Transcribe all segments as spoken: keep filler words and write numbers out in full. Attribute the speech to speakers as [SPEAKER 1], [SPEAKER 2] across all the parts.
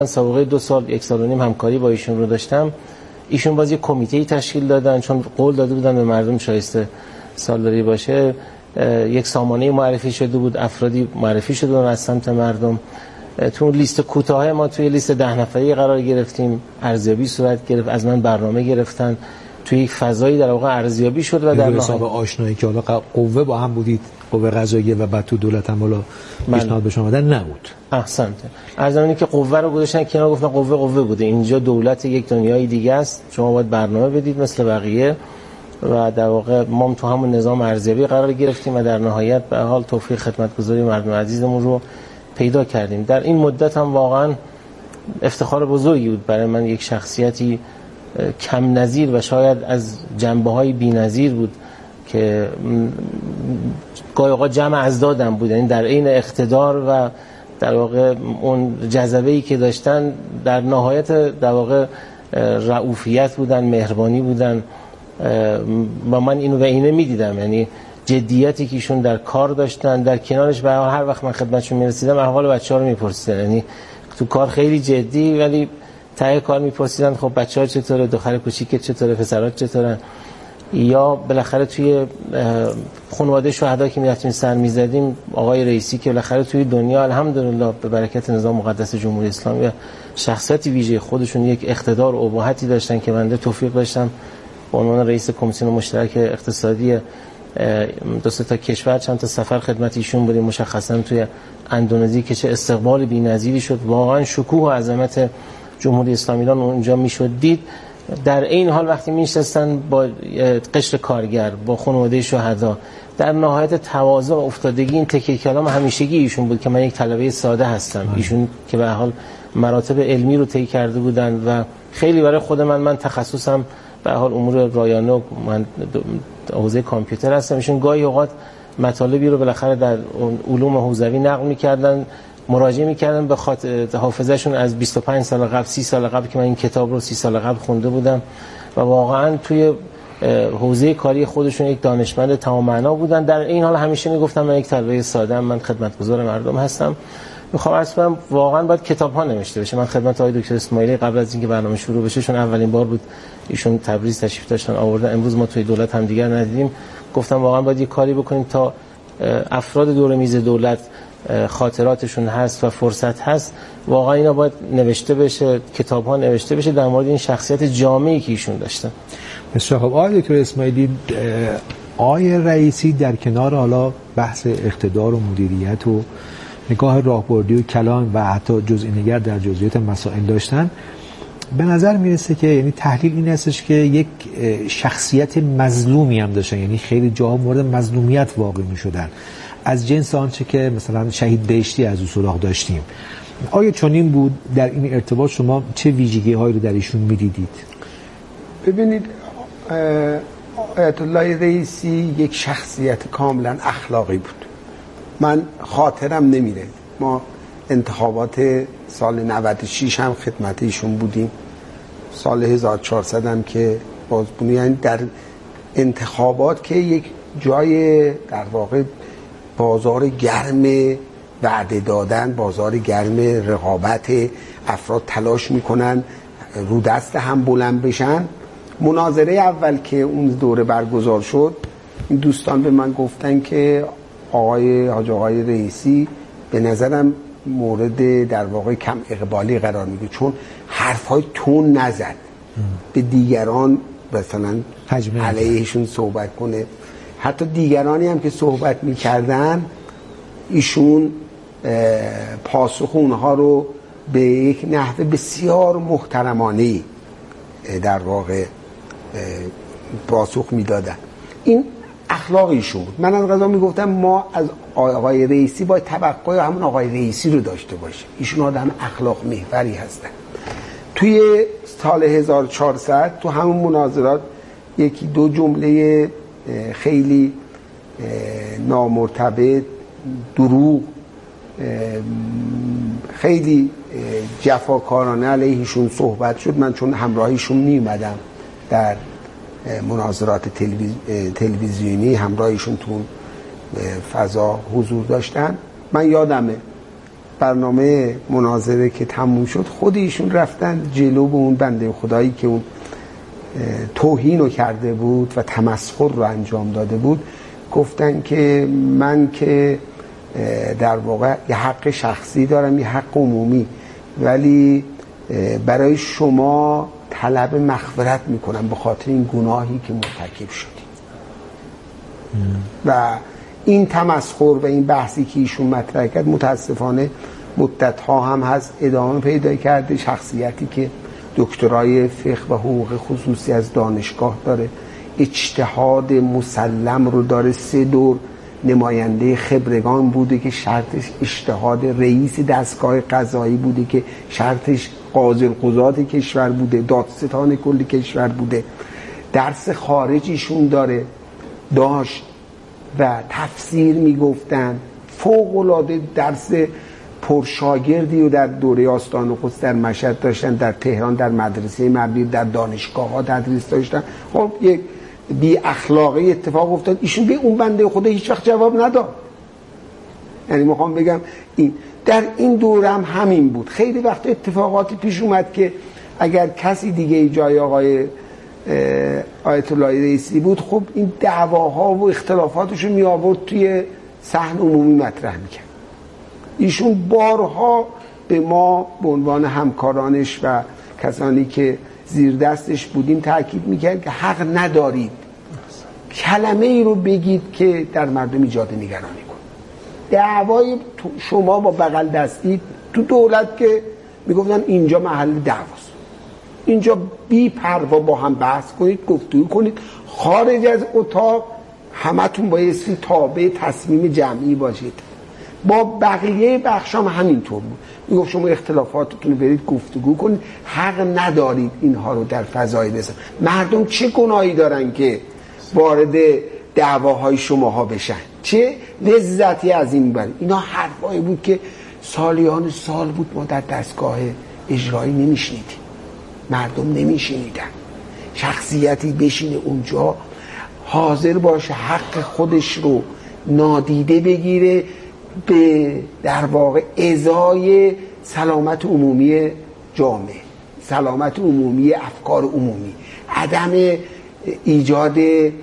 [SPEAKER 1] سابقه دو سال یک سال و نیم همکاری با ایشون رو داشتم. ایشون باز یک کمیته‌ای تشکیل دادن، چون قول داده بودن به مردم شایسته سالاری باشه. یک سامانه معرفی شده بود، افرادی معرفی شده بودن از سمت مردم. تو اون لیست کوتاه ما توی لیست ده نفری قرار گرفتیم، ارزیابی صورت گرفت، از من برنامه گرفتن، توی یک فضایی در واقع ارزیابی شد و در
[SPEAKER 2] حساب آشنایی که حالا قوه با هم بودید، قوه قضاییه و بعد تو دولت هم حالا پیشنهاد به شما دادن نبود.
[SPEAKER 1] احسنت. از زمانی که قوه رو گذاشتن کنار گفتن قوه قوه بوده، اینجا دولت یک دنیای دیگه است، شما باید برنامه بدید مثل بقیه. و در واقع ما تو همون نظام ارزیابی قرار گرفتیم و در نهایت به حال توفیق خدمتگزاری مردم عزیزمون رو پیدا کردیم. در این مدت هم واقعا افتخار بزرگی بود برای من، یک شخصیتی کم نظیر و شاید از جنبه‌های بی‌نظیر بود که گاهی اوقات جمع ازدادم بود، یعنی در عین اقتدار و در واقع اون جذبه‌ای که داشتن در نهایت در واقع رئوفیت بودن، مهربانی بودن و من اینو به عینه می‌دیدم. یعنی جدیتی که ایشون در کار داشتن، در کنارش به هر وقت من خدمتشون می‌رسیدم احوال بچه‌ها رو می‌پرسیدن، یعنی تو کار خیلی جدی ولی ته کار می‌پرسیدن خب بچه‌ها چطوره، دختر کوچیکت چطوره، پسرات چطورن. یا بالاخره توی خانواده شهدا که می‌رفتیم سر می‌زدیم، آقای رئیسی که بالاخره توی دنیا الحمدلله به برکت نظام مقدس جمهوری اسلامی شخصیت ویژه خودشون یک اقتدار و ابهتی داشتن که بنده توفیق داشتم به عنوان رئیس کمیسیون مشترک اقتصادی دو سه تا کشور چند تا سفر خدمت ایشون بودیم، مشخصا توی اندونزی که چه استقبال بی‌نظیری شد، واقعا شکوه و عظمت جمهوری اسلامی ایران اونجا میشد دید. در این حال وقتی میشستن با قشر کارگر، با خانواده شهدا، در نهایت تواضع و افتادگی، این تکیه کلام همیشگی ایشون بود که من یک طلبه ساده هستم. ایشون که به حال مراتب علمی رو طی کرده بودند و خیلی برای خود من من تخصصم به حال امور رایانه و من حوزه کامپیوتر هستم. ایشون گاهی اوقات مطالبی رو بالاخره در علوم حوزوی نقل می‌کردن، مراجعه می‌کردن به خاطر حافظه‌شون از بیست و پنج سال قبل، سی سال قبل که من این کتاب رو سی سال قبل خونده بودم و واقعا توی حوزه کاری خودشون یک دانشمند تمام معنا بودن. در این حال همیشه میگفتم من یک طلبه ساده ام، من خدمتگزار مردم هستم. میخوام عرض کنم واقعا باید کتاب‌ها نوشته بشه. من خدمت آقای دکتر اسماعیلی قبل از اینکه برنامه شروع بشه، چون اولین بار بود ایشون تبریز تشریف داشتن آوردن، امروز ما توی دولت هم دیگر ندیدیم، گفتم واقعا باید یک کاری بکنیم تا افراد دور میز دولت خاطراتشون هست و فرصت هست، واقعا اینا باید نوشته بشه، کتاب‌ها نوشته بشه در مورد این شخصیت جامعی که ایشون داشتن.
[SPEAKER 2] بسیار خب. آقای دکتر اسماعیلی، آقای رئیسی در کنار حالا بحث اقتدار و مدیریت و نگاه راهبردی و کلان و حتی جزئی نگر در جزئیات مسائل داشتن، به نظر میرسه که یعنی تحلیل این هستش که یک شخصیت مظلومی هم داشتن، یعنی خیلی جاها مورد مظلومیت واقع میشدن، از جنس آنچه که مثلا شهید بهشتی از او سراغ داشتیم. آیا چنین بود؟ در این ارتباط شما چه ویژگی هایی رو در ایشون میدیدید؟
[SPEAKER 3] ببینید، آیت الله رئیسی یک شخصیت کاملا اخلاقی بود. من خاطرم نمیره، ما انتخابات سال نود و شش هم خدمت ایشون بودیم، سال هزار و چهارصد هم که بازبونی، یعنی در انتخابات که یک جای در واقع بازار گرم وعده دادن، بازار گرم رقابت، افراد تلاش میکنن رو دست هم بلند بشن. مناظره اول که اون دوره برگزار شد، این دوستان به من گفتن که آقای حاج آقای رئیسی به نظرم مورد در واقع کم اقبالی قرار میگیره، چون حرفای تون نزد، به دیگران مثلا علیهشون صحبت کنه. حتی دیگرانی هم که صحبت میکردن ایشون پاسخ اونها رو به یک نحو بسیار محترمانه در واقع پاسخ میدادن. این اخلاق ایشون بود. من از قضا میگفتم ما از آقای رئیسی باید توقع همون آقای رئیسی رو داشته باشیم. ایشون آدم اخلاق محوری هستن. توی سال هزار و چهارصد تو همون مناظرات یکی دو جمله خیلی نامرتبط، دروغ، خیلی جفاکارانه علیهشون صحبت شد. من چون همراهیشون نیومدم در مناظرات تلویز... تلویزیونی، همراهیشون تو فضا حضور داشتن، من یادمه برنامه مناظره که تموم شد خود ایشون رفتن جلو به اون بنده خدایی که اون توهین رو کرده بود و تمسخر رو انجام داده بود، گفتن که من که در واقع یه حق شخصی دارم، یه حق عمومی، ولی برای شما طلب مغفرت میکنم به خاطر این گناهی که مرتکب شدی. و این تمسخر و این بحثی که ایشون مطرح کرد متاسفانه مدت‌ها هم هست ادامه پیدا کرده. شخصیتی که دکترای فقه و حقوق خصوصی از دانشگاه داره، اجتهاد مسلم رو داره، سه دور نماینده خبرگان بوده که شرطش اجتهاد، رئیس دستگاه قضایی بوده که شرطش قاضی القضات کشور بوده، دادستان کل کشور بوده، درس خارجیشون داره داشت و تفسیر میگفتن، فوق العاده درس پرشاگردی و در دوره آستان قدس در مشهد داشتن، در تهران در مدرسه مبنی در دانشگاه ها تدریس داشتن. خب یک بی اخلاقی اتفاق افتاد، ایشون به اون بنده خدا هیچ وقت جواب نداد. یعنی میخوام بگم این در این دوره هم همین بود. خیلی وقت اتفاقاتی پیش اومد که اگر کسی دیگه جای آقای آیت الله رئیسی بود، خب این دعواها و اختلافاتشو می آورد توی صحن عمومی مطرح میکرد. ایشون بارها به ما به عنوان همکارانش و کسانی که زیر دستش بودیم تاکید میکرد که حق ندارید کلمه ای رو بگید که در مردم ایجاد نگرانی کن. دعوای شما با بغل دستی تو دولت که میگفتن اینجا محل دعواست، اینجا بی پروا با هم بحث کنید، گفتگو کنید، خارج از اتاق همتون بایستی تابع تصمیم جمعی باشید. با بقیه بخشام همینطور بود. میگفت شما اختلافاتتون رو برید گفتگو کنید، حق ندارید اینها رو در فضای بزن. مردم چه گناهی دارن که وارد دعواهای شماها بشن؟ چه لذتی از این برید؟ اینا حرفایی بود که سالیان سال بود ما در دستگاه اجرایی نمیشنیدیم، مردم نمیشنیدن. شخصیتی بشینه اونجا حاضر باشه حق خودش رو نادیده بگیره به در واقع ازای سلامت عمومی جامعه، سلامت عمومی افکار عمومی، عدم ایجاد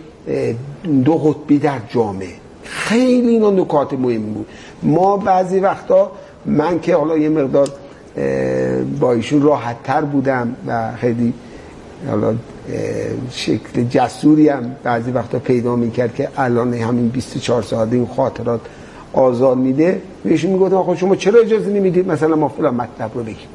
[SPEAKER 3] دو قطبی در جامعه. خیلی اینا نکات مهمی بود. ما بعضی وقتا، من که حالا یه مقدار با ایشون راحت تر بودم و خیلی حالا شکل جسوری هم بعضی وقتا پیدا میکرد که الان همین بیست و چهار ساعته این خاطرات آزار میده، بهشون میگفتم آخه شما چرا اجازه نمیدید مثلا ما فلان مطلب رو بگیم،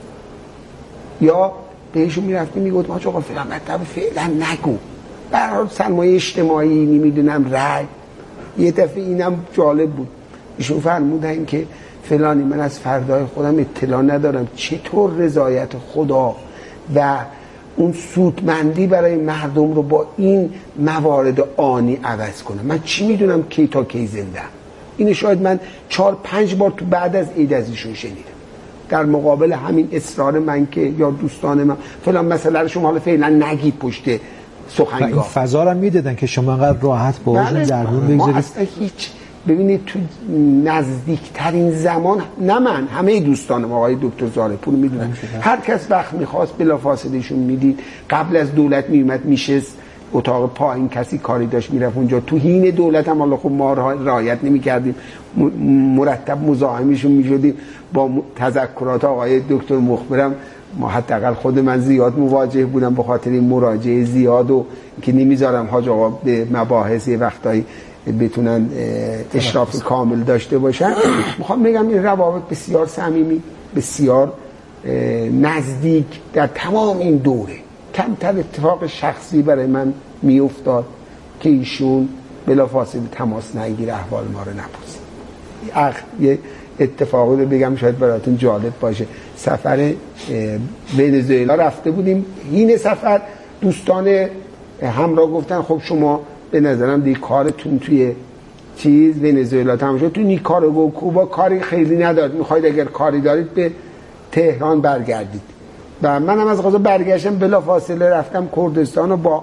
[SPEAKER 3] یا بهشون میرفتیم میگفتم آقا فلان مطلب فعلا نگو، برای سرمایه اجتماعی نمیدونم رای. یه دفعه اینم جالب بود، ایشون فرمودن که فلانی من از فردای خودم اطلاع ندارم چطور رضایت خدا و اون سودمندی برای مردم رو با این موارد آنی عوض کنم. من چی میدونم کی تا کی زنده. اینو شاید من چهار پنج بار تو بعد از عید از ایشون شنیدم، در مقابل همین اصرار من که یا دوستان من فلان مسئله رو شما حالا فعلا نگید پشت سخنگاه.
[SPEAKER 2] این فضا رو میدادن که شما انقدر راحت باهاشون در میون بگذارید.
[SPEAKER 3] ما اصلا هیچ، ببینید تو نزدیکترین زمان، نه من، همه دوستانم آقای دکتر زارعپور میدونن، هر کس وقت میخواست بلافاصله ایشون میدید. قبل از دولت میومد میشست اتاق پایین، کسی کاری داشت میرفت اونجا. تو حین دولت هم حالا خب ما رعایت نمیکردیم، مرتب مزاحمشون میشدیم. با تذکرات آقای دکتر مخبرم ما حداقل خود من زیاد مواجه بودم به خاطر این مراجعه زیاد و که نمیذارم حاج آقا به مباحث وقتایی بتونن اشراف کامل داشته باشن. میخوام بگم این روابط بسیار صمیمی، بسیار نزدیک در تمام این دوره. کمتر اتفاق شخصی برای من میافتاد که ایشون بلافاصله تماس نگیره، احوال ما رو نپرسه. یه اتفاقی رو بگم شاید براتون جالب باشه. سفر ونزوئلا رفته بودیم، این سفر دوستان همراه گفتن خب شما به نظرم دیگه کارتون توی چیز ونزوئلا تمام شد، تو نیکاراگوآ کوبا کاری خیلی ندارید، میخواید اگر کاری دارید به تهران برگردید. و منم از قضا برگشتم، بلافاصله رفتم کردستان و با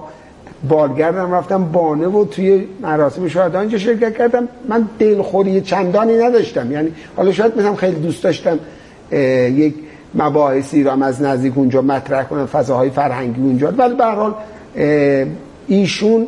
[SPEAKER 3] بالگردم رفتم بانه و توی مراسم شهدا اینجا شرکت کردم. من دلخوری چندانی نداشتم، یعنی حالا شاید مثلا خیلی دوست داشتم یک مباحثی رو از نزدیک اونجا مطرح کنم، فضاهای فرهنگی اونجا، ولی به هر حال ایشون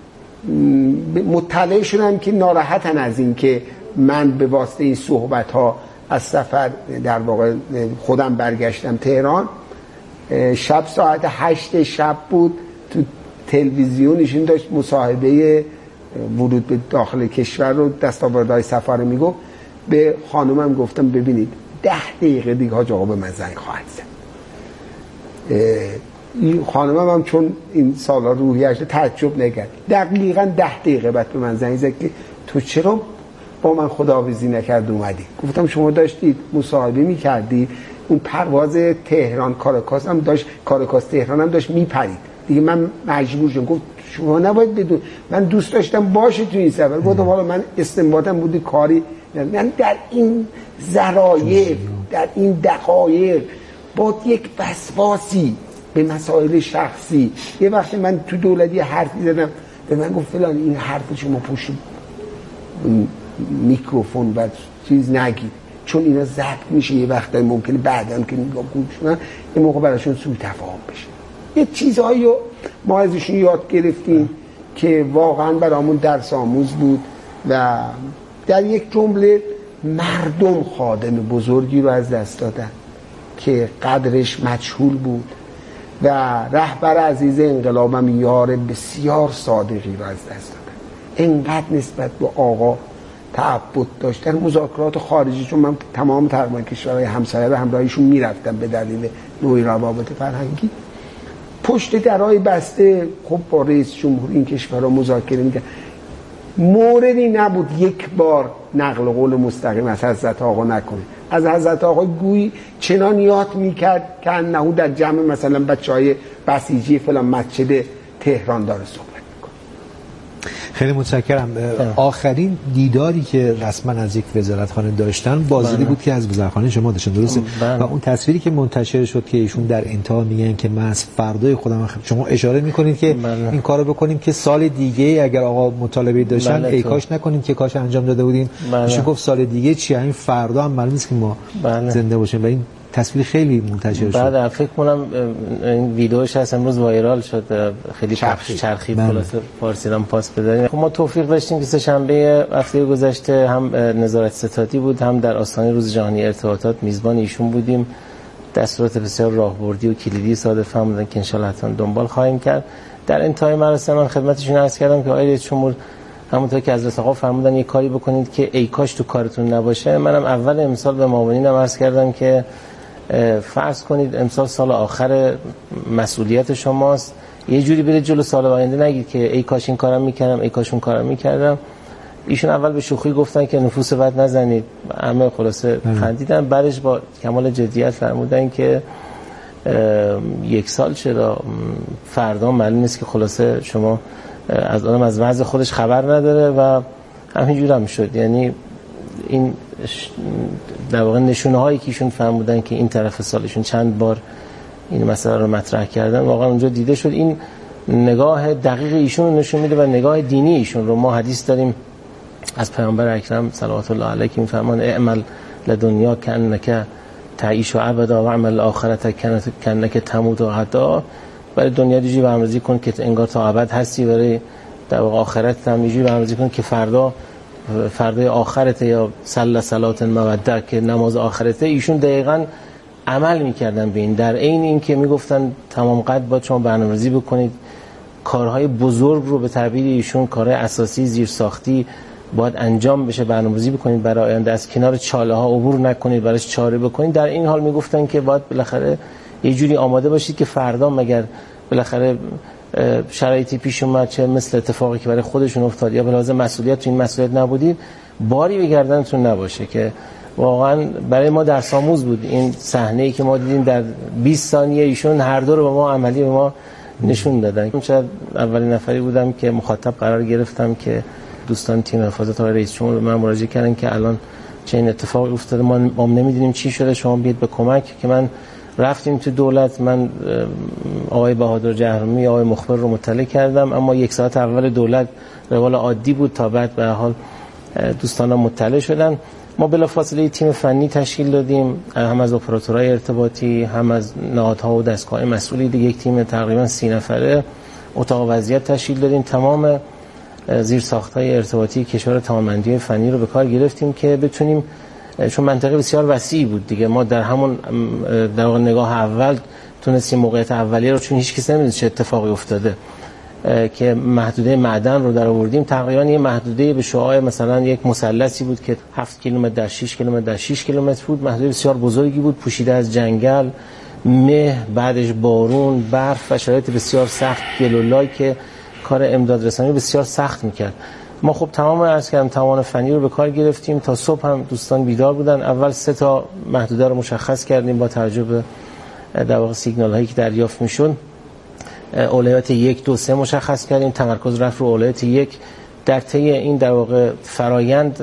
[SPEAKER 3] مطلع شدم که ناراحتن از این که من به واسطه این صحبت ها از سفر در واقع خودم برگشتم تهران. شب ساعت هشت شب بود، تو تلویزیون ایشون داشت مصاحبه ورود به داخل کشور رو، دستاوردهای سفر رو میگفت. به خانومم گفتم ببینید ده دقیقه دیگه حاج آقا به من زنگ خواهد زد. این خانمم هم چون این سالا روحیش تعجب نکرد، دقیقاً ده دقیقه بعد به من زنگ زد که تو چرا با من خداحافظی نکرد اومدی؟ گفتم شما داشتید مصاحبه میکردی، اون پرواز تهران کاراکاس هم داشت، کاراکاس تهران هم داشت میپرید دیگه، من مجبور شدم. گفت شما نباید بدون، من دوست داشتم باشه تو این سفر. گفتم حالا من استنباطم بودی کاری، من در این ذرایع، در این دقایق با یک وسواسی به مسائل شخصی، یه وقتی من تو دولتی حرفی زدم به من گفت فلان این حرف شما پشت میکروفون و چیز نگید چون اینا ضبط میشه، یه وقتایی ممکنه بعداً که نگاه کنن این موقع براشون سوء تفاهم بشه. یه چیزهایی رو ما ازشون یاد گرفتیم که واقعاً برامون درس آموز بود و در یک جمله مردم خادم بزرگی رو از دست دادن که قدرش مجهول بود و رهبر عزیز انقلابم یار بسیار صادقی رو از دست دادن. انقدر نسبت به آقا تعبد داشت در مذاکرات خارجی، چون من تمام تقریبا کشورهای همسایه به همراهیشون میرفتم به دلیل نوعی روابط فرهنگی، پشت درهای بسته خب با رئیس جمهور این کشورها مذاکره میکرد. موردی نبود یک بار نقل قول مستقیم از حضرت آقا نکنه. از حضرت آقا گویی چنان یاد میکرد که انهو در جمع مثلا بچهای بسیجی فلان مسجد تهران داره صحبت میکنه.
[SPEAKER 2] خیلی متشکرم. آخرین دیداری که رسما از یک وزارتخانه داشتن بازدیدی بود که از وزارتخانه شما داشتن، درسته؟ و اون تصویری که منتشر شد که ایشون در انتها میگن که من از فردای خودم، شما اشاره میکنید که بله. این کارو بکنیم که سال دیگه اگر آقا مطالبه داشتن بله ای کاش نکنیم که کاش انجام داده بودیم. میشه بله. گفت سال دیگه چی؟ این فردا هم معلوم نیست که ما بله. زنده باشیم و این تصویر خیلی منتشر شد.
[SPEAKER 1] بعد فکر کنم این ویدیوش هست امروز وایرال شد، خیلی چرخید چرخید خلاصه فارسی هم پاس بداریم. خب ما توفیق داشتیم که سه شنبه هفته گذشته هم نظارت ستادی بود، هم در آستانه روز جهانی ارتباطات میزبان ایشون بودیم. دستورات بسیار راهبردی و کلیدی صادف هم بودن که ان شاءالله حتما دنبال خواهیم کرد. در انتهای مراسم من خدمتشون عرض کردم که آقای رئیس جمهور همونطور که حضرت آقا فرمودن یک کاری بکنید که ای کاش تو کارتون نباشه. منم اول امسال به معاونینم عرض کردم که فرض کنید امسال سال آخر مسئولیت شماست، یه جوری برید جلو سال آینده، نگید که ای کاش این کارم میکردم ای کاش اون کارم میکردم. ایشون اول به شوخی گفتن که نفوس بد نزنید، همه خلاصه خندیدن. بعدش با کمال جدیت فرمودن که یک سال چرا، فردا معلوم نیست که خلاصه شما از آدم از وضع خودش خبر نداره و همینجور هم شد. یعنی این در واقع نشونه هایی که ایشون فرمودن که این طرف سالشون چند بار این مسئله رو مطرح کردن واقعا اونجا دیده شد. این نگاه دقیق ایشون رو نشون میده و نگاه دینی ایشون رو. ما حدیث داریم از پیامبر اکرم صلوات الله علیه که میفرمان اعمل لدنیا کانک تعیش و ابدا و اعمل آخرت کانک تموت و غدا. برای دنیا دیجی برنامه‌ریزی کن که انگار تا ابد هستی، برای در واقع آخرت هم دیجی برنامه‌ریزی کن که فردا فردای آخرته یا صلی صلات موده که نماز آخرته. ایشون دقیقاً عمل میکردن به این، در عین این که میگفتن تمام قد باید شما برنامه‌ریزی بکنید، کارهای بزرگ رو به تعبیر ایشون کارهای اساسی زیرساختی باید انجام بشه، برنامه‌ریزی بکنید برای آینده، از کنار چاله ها عبور نکنید، براش چاره بکنید. در این حال میگفتن که باید بالاخره یه جوری آماده باشید که فردا مگر بالاخره شرایطی پیش اومد، چه مثل اتفاقی که برای خودشون افتاد یا به لازم مسئولیت تو این مسئولیت نبودید، باری به گردنتون نباشه. که واقعا برای ما درس آموز بود این صحنه‌ای که ما دیدیم در بیست ثانیه ایشون هر دو رو به ما عملی به ما نشون دادن. شاید اولین نفری بودم که مخاطب قرار گرفتم که دوستان تیم حفاظت آقای رئیس جمهور به من مراجعه کردن که الان چه این اتفاقی افتاده، ما ما نمیدونیم چی شده، شما بیاید به کمک. که من رفتیم تو دولت. من آقای بهادر جهرمی، آقای مخبر رو مطلع کردم، اما یک ساعت اول دولت روال عادی بود تا بعد به حال دوستانم مطلع شدن. ما بلافاصله تیم فنی تشکیل دادیم، هم از اپراتورهای ارتباطی، هم از نهادها و دستگاه مسئولی دیگه، یک تیم تقریبا سی نفره اتاق وضعیت تشکیل دادیم. تمام زیرساخت‌های ارتباطی کشور توانمندی فنی رو به کار گرفتیم که بتونیم، چون منطقه بسیار وسیعی بود دیگه، ما در همون در واقع نگاه اول تونستیم موقعیت اولیه رو، چون هیچ کس نمی‌دونه چه اتفاقی افتاده، که محدوده معدن رو در آوردیم. تقریبا یه محدوده به شعاع مثلا یک مثلثی بود که هفت کیلومتر در شش کیلومتر در شش کیلومتر بود. محدوده بسیار بزرگی بود، پوشیده از جنگل، مه، بعدش بارون، برف و شرایط بسیار سخت، گلولای که کار امداد رسانی بسیار سخت میکرد. ما خب تمام عرض کردم توان فنی رو به کار گرفتیم. تا صبح هم دوستان بیدار بودن. اول سه تا محدوده رو مشخص کردیم با توجه به در واقع سیگنال هایی که دریافت میشد. اولویت یک، دو، سه مشخص کردیم. تمرکز رفت رو اولویت یک. در طی این در واقع فرایند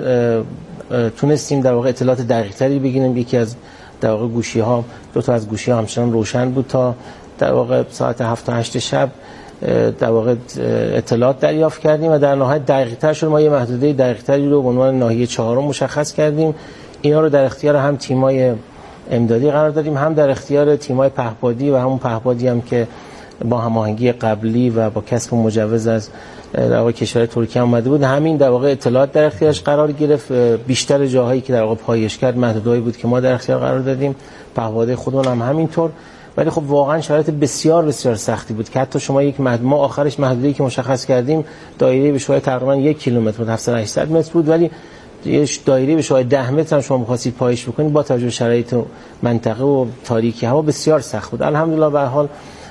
[SPEAKER 1] تونستیم در واقع اطلاعات دقیق تری بگیریم. یکی از در واقع گوشی ها، دو تا از گوشی ها همچنان روشن بود تا در واقع ساعت هفت تا هشت شب در واقع اطلاعات دریافت کردیم و در نهایت دقیق تر شد. ما یه محدوده دقیق تری رو به عنوان ناحیه چهارم مشخص کردیم. اینا رو در اختیار هم تیمای امدادی قرار دادیم، هم در اختیار تیمای پهپادی و همون پهپادی هم که با هماهنگی قبلی و با کسب مجوز از در واقع کشور ترکیه اومده بود، همین در واقع اطلاعات در اختیارش قرار گرفت. بیشتر جاهایی که در واقع پایش کرد محدودهایی بود که ما در اختیار قرار دادیم، پهپادی خودمون هم همینطور. ولی خب واقعا شرایط بسیار بسیار سختی بود که حتی شما یک محدود، ما آخرش محدوده‌ای که مشخص کردیم دایره به شعاع تقریبا یک کیلومتر بود، هفتصد تا هشتصد متر بود، ولی یه دایره به شعاع ده متر هم شما بخواستید پایش بکنید با توجه به شرایط منطقه و تاریکی هوا بسیار سخت بود. الحمدلله به هر حال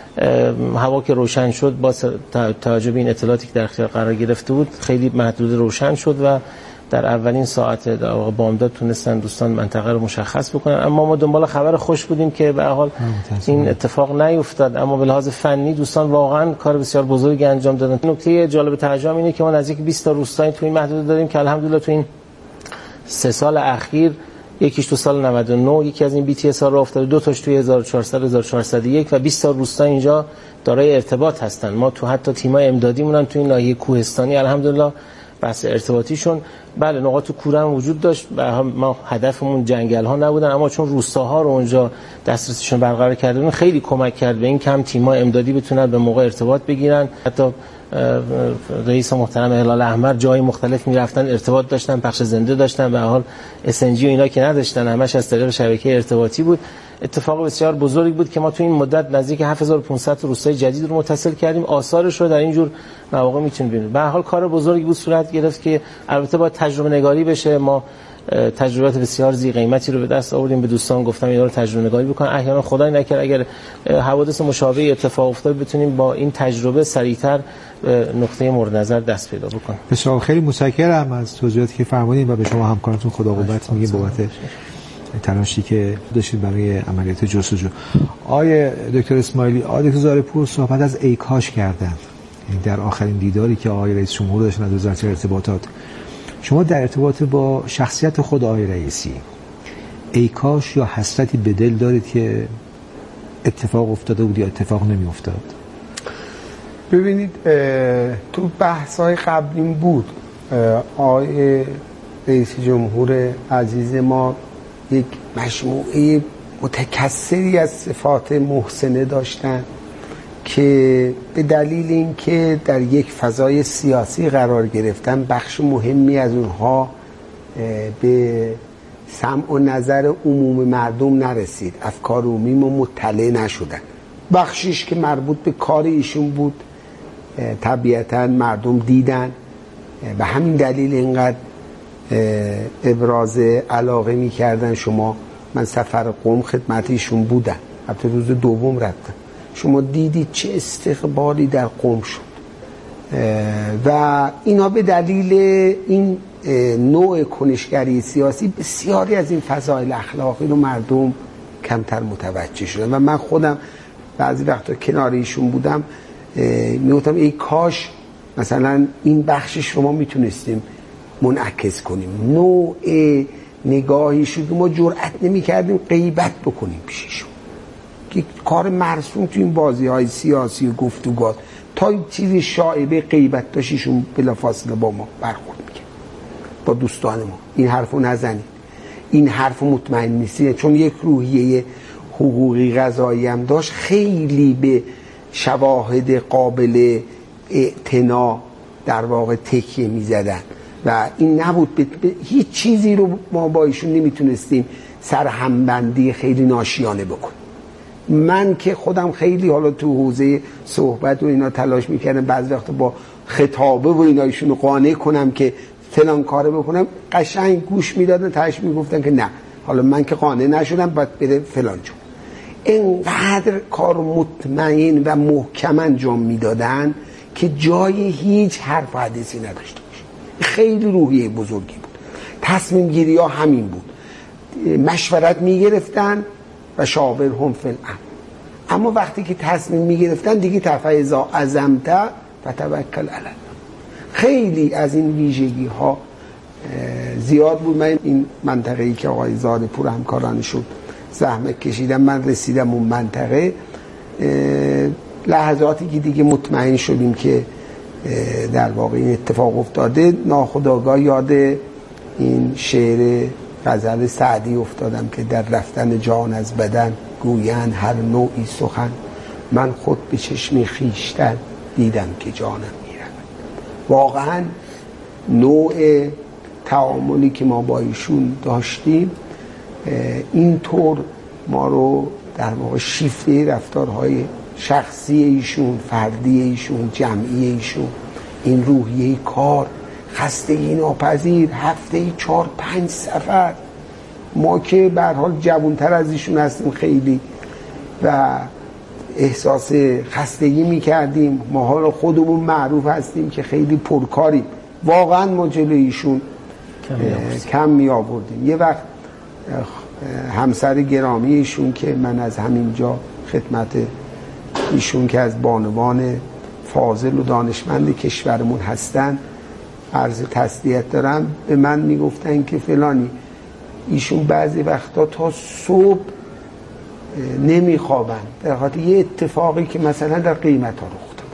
[SPEAKER 1] هوا که روشن شد، با توجه به این اطلاعاتی که در اختیار قرار گرفته بود، خیلی محدود روشن شد و در اولین ساعت در واقع بامداد تونستن دوستان منطقه رو مشخص بکنن. اما ما دنبال خبر خوش بودیم که به هر حال این اتفاق نیفتاد، اما به لحاظ فنی دوستان واقعا کار بسیار بزرگی انجام دادن. نکته جالب توجه اینه که ما نزدیک بیست تا روستایی تو این محدوده داریم که الحمدلله تو این سه سال اخیر، یکیش تو سال نود و نه یکی از این بی تی اس ها راه افتاده، دو تاش توی هزار و چهارصد هزار و چهارصد و یک و بیست تا روستا اینجا دارای ارتباط هستن. ما تو حتی تیمای امدادی مونن تو این ناحیه کوهستانی الحمدلله بحث ارتباطیشون، بله نقاط کوره هم وجود داشت، ما هدفمون جنگل ها نبودن، اما چون روستاها رو اونجا دسترسیشون برقرار کردن خیلی کمک کرد به این کم تیمای امدادی بتونن به موقع ارتباط بگیرن. حتی رئیس محترم هلال احمر جای مختلف میرفتن، ارتباط داشتن، پخش زنده داشتن، به هر حال اس ان جی و اینا که نداشتن، همش از طریق شبکه ارتباطی بود. اتفاق بسیار بزرگی بود که ما تو این مدت نزدیک هفت هزار و پانصد روستای جدید رو متصل کردیم. آثارش رو در این جور مواقع میتونید ببینید. به هر حال کار بزرگی بود صورت گرفت که البته با تجربه نگاری بشه. ما تجربیات بسیار ذی قیمتی رو به دست آوردیم، به دوستان گفتم اینا رو تجربه نگاری بکنن، احیانا خدای نکرد اگر حوادث مشابه اتفاق افتاد بتونیم با این تجربه سریعتر به نقطه مورد نظر دست پیدا بکنیم.
[SPEAKER 2] بسیار خیلی متشکرم از توضیحاتی که فرمودین و به شما همکارانتون خدا قوت میگیم بابت تلاشی که داشتید برای عملیات جستجو. آقای دکتر اسماعیلی، آقای دکتر زارعپور صحبت از ایکاش کردن در آخرین دیداری که آقای رئیس جمهور داشتن از وزارت ارتباطات. شما در ارتباط با شخصیت خود آقای رئیسی ایکاش یا حسرتی به دل دارید که اتفاق افتاده بود یا اتفاق نمی افتاد؟
[SPEAKER 3] ببینید تو بحث‌های قبلیم بود، آقای رئیس جمهور عزیز ما یک مجموعه متکثری از صفات محسنه داشتن که به دلیل اینکه در یک فضای سیاسی قرار گرفتن بخش مهمی از اونها به سمع و نظر عموم مردم نرسید، افکار عمومی ما مطلع نشدن. بخشیش که مربوط به کار ایشون بود طبیعتاً مردم دیدن، به همین دلیل اینقدر ابراز علاقه می‌کردن. شما من سفر قم خدمت ایشون بودم، حتی روز دوم رفتم، شما دیدید چه استقبالی در قم شد و اینا به دلیل این نوع کنشگری سیاسی بسیاری از این فضایل اخلاقی رو مردم کمتر متوجه شدن و من خودم بعضی وقتا کنار ایشون بودم میگفتم ای کاش مثلا این بخشش رو ما میتونستیم منعکس کنیم. نوع نگاهی شد که ما جرئت نمی کردیم غیبت بکنیم پیششون، که کار مرسوم تو این بازی‌های سیاسی و گفتگو تا چیزی شایبه غیبت داشت ایشون بلافاصله با ما برخورد می‌کرد، با دوستان ما این حرفو نزنید، این حرفو مطمئن نیستید، چون یک روحیه حقوقی قضایی هم داشت، خیلی به شواهد قابل اعتنا در واقع تکیه می‌زدن و این نبود به هیچ چیزی رو ما با ایشون نمیتونستیم سرهمبندی خیلی ناشیانه بکنیم. من که خودم خیلی حالا تو حوزه صحبت و اینا تلاش میکردم بعضی وقت با خطابه و اینا ایشون رو قانع کنم که فلان کاره بکنم، قشنگ گوش میدادن، تاش میگفتن که نه حالا من که قانع نشدم باید بره فلان جا. اینقدر کار مطمئن و محکم انجام میدادن که جای هیچ حرف و حدیثی نداشته باشه. خیلی روحیه بزرگی بود. تصمیم گیری ها همین بود، مشورت میگرفتن و شاورهم فی الامر، اما وقتی که تصمیم میگرفتن دیگه تفیضا عزمت و توکل علی الله. خیلی از این ویژگی ها زیاد بود. من این منطقه‌ای که آقای زادپور همکاران شد زحمت کشیدم، من رسیدم اون منطقه، لحظاتی که دیگه مطمئن شدیم که در واقع این اتفاق افتاده، ناخودآگاه یاد این شعر غزل سعدی افتادم که در رفتن جان از بدن گویند هر نوعی سخن، من خود به چشم خویشتن دیدم که جانم میرود. واقعا نوع تعاملی که ما با ایشون داشتیم اینطور ما رو در واقع شیفته رفتارهای شخصی ایشون، فردی ایشون، جمعی ایشون، این روحیه کار، خستگی ناپذیر، هفته چهار پنج سفر، ما که به هر حال جوانتر از ایشون هستیم خیلی و احساس خستگی میکردیم، ما حالا خودمون معروف هستیم که خیلی پرکاریم، واقعا ما جلوی ایشون کم می آوردیم. یه وقت همسر گرامی ایشون که من از همینجا خدمت ایشون که از بانوان فاضل و دانشمند کشورمون هستن عرض تسلیت دارم، به من میگفتن که فلانی ایشون بعضی وقتا تا صبح نمیخوابن در خاطر یه اتفاقی که مثلا در قیمت ها رخ داده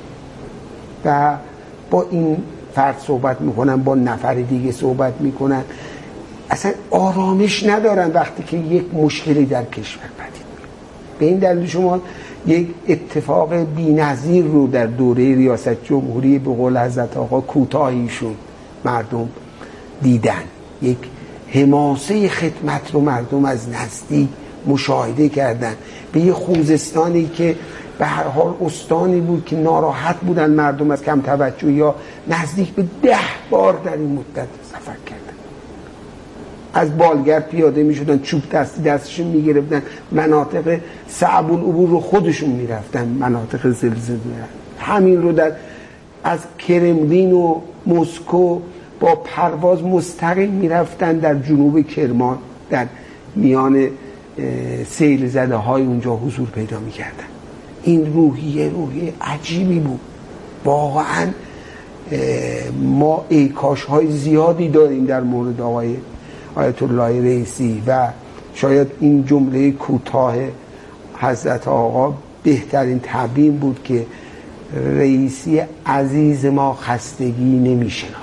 [SPEAKER 3] و با این فرد صحبت میکنن، با نفر دیگه صحبت میکنن، اصلا آرامش ندارن وقتی که یک مشکلی در کشور پدید میاد. به این دلیل شما یک اتفاق بی‌نظیر رو در دوره ریاست جمهوری به قول حضرت آقا کوتاهیشون مردم دیدن، یک حماسه خدمت رو مردم از نزدیک مشاهده کردن، به یه خوزستانی که به هر حال استانی بود که ناراحت بودن مردم از کم توجهی یا نزدیک به ده بار در این مدت سفر کردن، از بالگرد پیاده می شدن، چوب دستی دستشون می گرفتن، مناطق صعب العبور رو خودشون می رفتن، مناطق زلزله همین رو در از کرملین و مسکو با پرواز مستقیم می رفتن در جنوب کرمان، در میان سیل زده های اونجا حضور پیدا می کردن. این روحیه روحیه عجیبی بود واقعا. ما ایکاش های زیادی داریم در مورد آقای آیت الله رئیسی و شاید این جمله کوتاه حضرت آقا بهترین تعبیر بود که رئیسی عزیز ما خستگی نمی شناخت.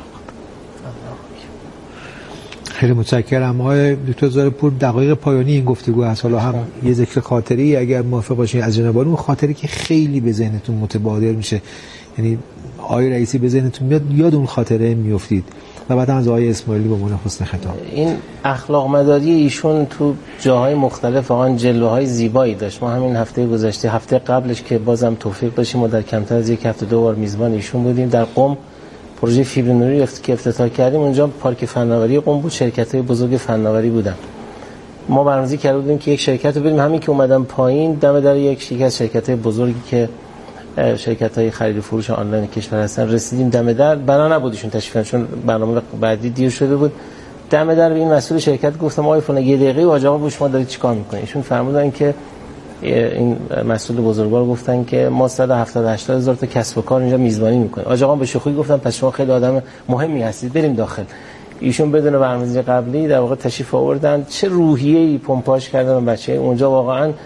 [SPEAKER 2] خیلی متشکرم آقای دکتر زادپور. دقایق پایانی این گفتگو هست، حالا هم یه ذکر خاطری اگر موافق باشین از جناب عالی، اون خاطری که خیلی به ذهنتون متبادر میشه، یعنی آقای رئیسی به ذهنتون میاد یاد اون خاطره میافتید و بعد از آقای اسماعیلی به عنوان حسن خطاب.
[SPEAKER 1] این اخلاق مداری ایشون تو جاهای مختلف واقعا جلوه‌های زیبایی داشت. ما همین هفته گذشته هفته قبلش که بازم توفیق داشتیم و در کمتر از یک هفته دو بار میزبان ایشون بودیم در قم، پروژه فیبر نوری که افتتاح کردیم، اونجا پارک فناوری قم بود، شرکت‌های بزرگ فناوری بودن. ما برنامه‌ریزی کرده بودیم که یک شرکت رو بریم، همین که اومدم پایین دم در یک شرکت شرکت‌های بزرگی که شرکت‌های خرید و فروش آنلاین کشور هستن رسیدیم دم در، بنا نبودیشون تشریفن چون برنامه بعدی دیر شده بود. دم در به این مسئول شرکت گفتم آقای فلان یه دقیقه و آقا با شما دارید چیکار می‌کنید؟ ایشون فرمودن که این مسئول بزرگوار گفتن که ما صد و هفتاد هشتاد هزار تا کسب و کار اینجا میزبانی می‌کنیم. آقا به شوخی گفتن پس شما خیلی آدم مهمی هستید، بریم داخل. ایشون بدون برنامه‌ریزی قبلی در واقع تشریف آوردن، چه روحیه‌ای پمپاژ کردن بچه‌ها اونجا، واقعا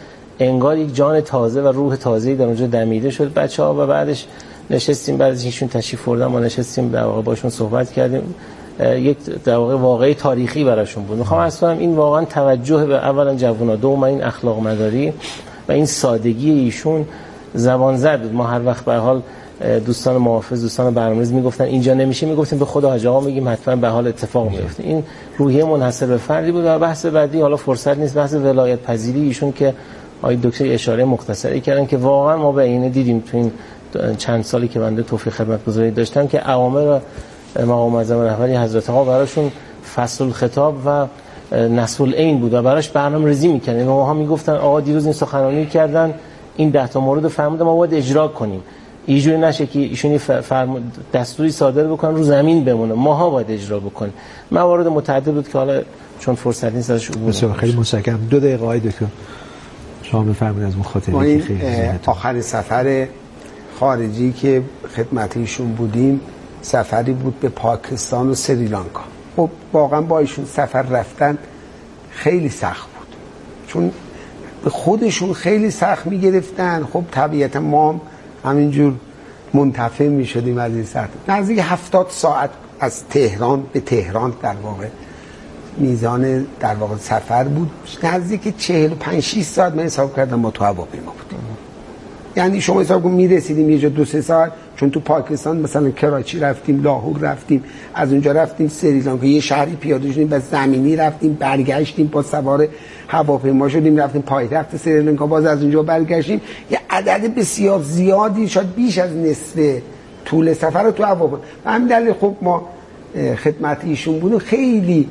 [SPEAKER 1] انگار یک جان تازه و روح تازه‌ای در اونجا دمیده شد بچه‌ها و بعدش نشستیم، بعد از اینشون تشریف بردن ما نشستیم در واقع باشون صحبت کردیم. یک در واقع واقعی تاریخی براشون بود. میخوام عرض کنم این واقعا توجه به اولا جوونا، دوم این اخلاق مداری و این سادگی ایشون زبان زد بود. ما هر وقت به حال دوستان محافظ، دوستان برنامه‌ریز میگفتن اینجا نمیشه، میگفتیم به خدا حاج آقا میگیم حتما به حال اتفاق میفته. این روحیه منحصر به فردی بود. و بحث بعدی حالا فرصت نیست، بحث ولایت پذیری ایشون که آقای دکتر اشاره مختصری کردن که واقعا ما به عینه دیدیم تو این چند سالی که بنده توفیق خدمتگزاری داشتم که اوامر مقام معظم رهبری حضرت آقا براشون فصل الخطاب و نصب العین بود و براش برنامه‌ریزی می‌کردن. ما میگفتن آقا دیروز این سخنرانی کردن، این ده تا مورد فرموده ما باید اجرا کنیم. اینجوری نشه که ایشونی فرم... دستوری صادر بکنن رو زمین بمونه، ماها باید اجرا بکنیم. موارد متعدد بود که حالا چون فرصت نیست ازش عبور
[SPEAKER 2] نکنیم. خیلی متشکرم. دو دقیقه آقای دکتر شما بفرمایید از مخاطبین که خیلی
[SPEAKER 3] آخرین سفر خارجی که خدمت ایشون بودیم سفری بود به پاکستان و سریلانکا. خب واقعا با ایشون سفر رفتن خیلی سخت بود چون به خودشون خیلی سخت میگرفتن. خب طبیعتا ما همینجور منتفع میشدیم از این سفر. نزدیک هفتاد ساعت از تهران به تهران در واقع میزان در واقع سفر بود. نزدیک چهل و پنج شش ساعت من حساب کردم ما تو هواپیما بودیم. یعنی شما حساب کن میرسیدیم یه جا دو سه ساعت، چون تو پاکستان مثلا کراچی رفتیم، لاهور رفتیم، از اونجا رفتیم سریلانکا، یه شهری پیاده شدیم و زمینی رفتیم، برگشتیم با سوار هواپیما شدیم رفتیم پایتخت سریلانکا، باز از اونجا برگشتیم. یه عدد بسیار زیادی شاید بیش از نصف طول سفر رو تو هواپیما. و همین دلیل خب ما خدمت ایشون بودیم. خیلی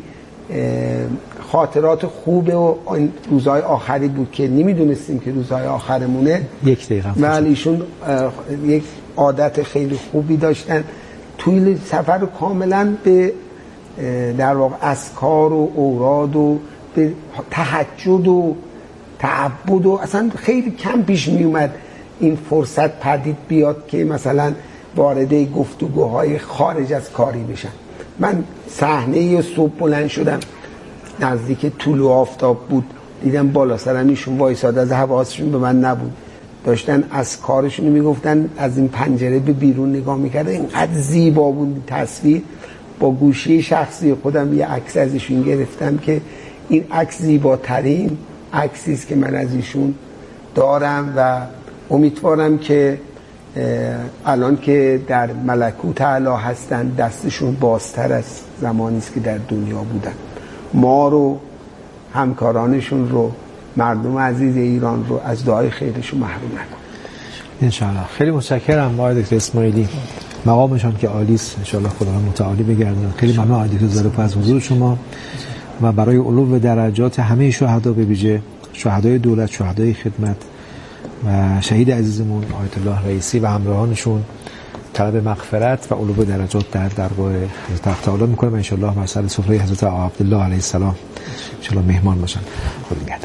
[SPEAKER 3] خاطرات خوبه و این روزهای آخری بود که نمیدونستیم که روزهای آخرمونه.
[SPEAKER 2] یک دقیقه
[SPEAKER 3] ولی ایشون یک عادت خیلی خوبی داشتن توی سفر کاملا به در واقع اذکار و اوراد و به تهجد و تعبد و اصلا خیلی کم پیش می اومد این فرصت پدید بیاد که مثلا وارد گفتگوهای خارج از کاری بشن. من صحنه صبح بلند شدم نزدیک طلوع آفتاب بود، دیدم بالا سرم ایشون وایساده، از حواسشون به من نبود، داشتن از کارشون میگفتن، از این پنجره به بیرون نگاه میکردن. اینقدر زیبا بود تصویر. با گوشی شخصی خودم یه عکس از ایشون گرفتم که این عکس زیباترین عکسی است که من از ایشون دارم و امیدوارم که الان که در ملکوت اعلی هستن دستشون بازتر از زمانی است که در دنیا بودن. ما رو، همکارانشون رو، مردم عزیز ایران رو از دعای خیرشون محروم نکن
[SPEAKER 2] انشاءالله. خیلی متشکرم آقای دکتر اسماعیلی، مقامشان که عالی است، انشاءالله خدا متعالی بگردونه. خیلی ممنون آقای دکتر ظریف از حضور شما و برای علو درجات همه شهدا، به ویژه شهدای دولت، شهدای خدمت و شهید عزیزمون آیت الله رئیسی و همراهانشون طلب مغفرت و علو درجات در درگاه حضرت تعالی میکنم. ان شاء الله بر سر سفره حضرت عبدالله علیه السلام ان شاء الله مهمان باشن. خدا نگهدار.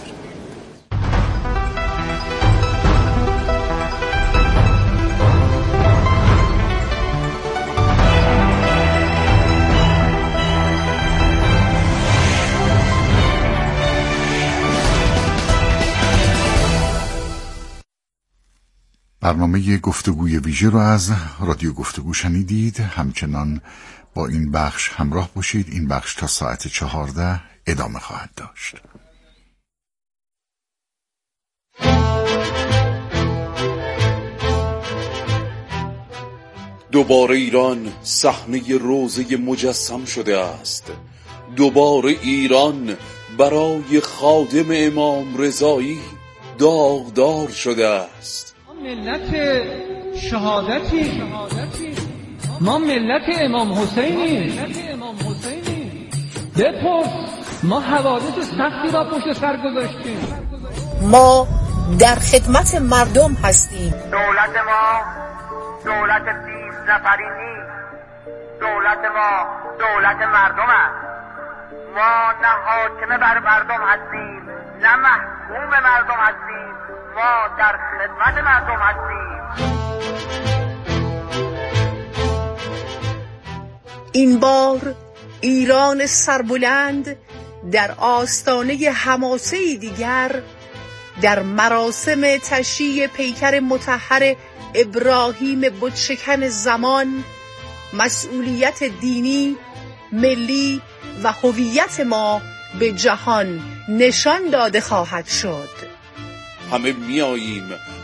[SPEAKER 4] برنامه گفتگوی ویژه رو از رادیو گفتگو شنیدید. همچنان با این بخش همراه باشید. این بخش تا ساعت چهارده ادامه خواهد داشت.
[SPEAKER 5] دوباره ایران صحنه روزه مجسم شده است. دوباره ایران برای خادم امام رضایی داغدار شده است.
[SPEAKER 6] ملت شهادتی، ما ملت امام حسینی. بپرس، ما حوادث سختی را پشت سر گذاشتیم.
[SPEAKER 7] ما در خدمت مردم هستیم.
[SPEAKER 8] دولت ما دولت بیست نفری نیست. دولت ما دولت مردم است. ما نه حاکم بر مردم هستیم نه محکوم مردم هستیم. ما در خدمت مردم هستیم.
[SPEAKER 7] این بار ایران سربلند در آستانه حماسه دیگر در مراسم تشییع پیکر مطهر ابراهیم بتشکن زمان مسئولیت دینی، ملی و هویت ما به جهان نشان داده خواهد شد.
[SPEAKER 5] همه میاییم